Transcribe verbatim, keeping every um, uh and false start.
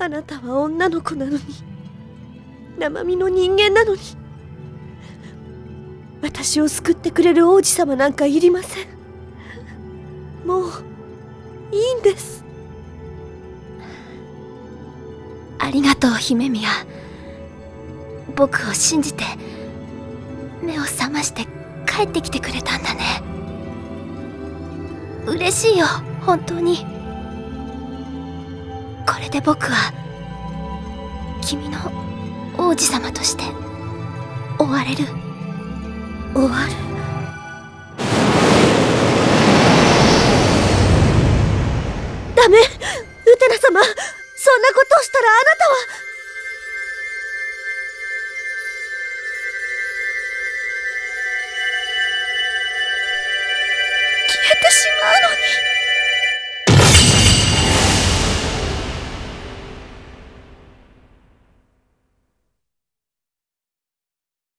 あなたは女の子なのに、生身の人間なのに、私を救ってくれる王子様なんかいりません。もういいんです。 ありがとう姫宮。僕を信じて目を覚まして帰ってきてくれたんだね。嬉しいよ本当に。これで僕は君の王子様として終われる。 終わる。ダメ、ウテナ様、そんなことをしたらあなたは。消えてしまうのに。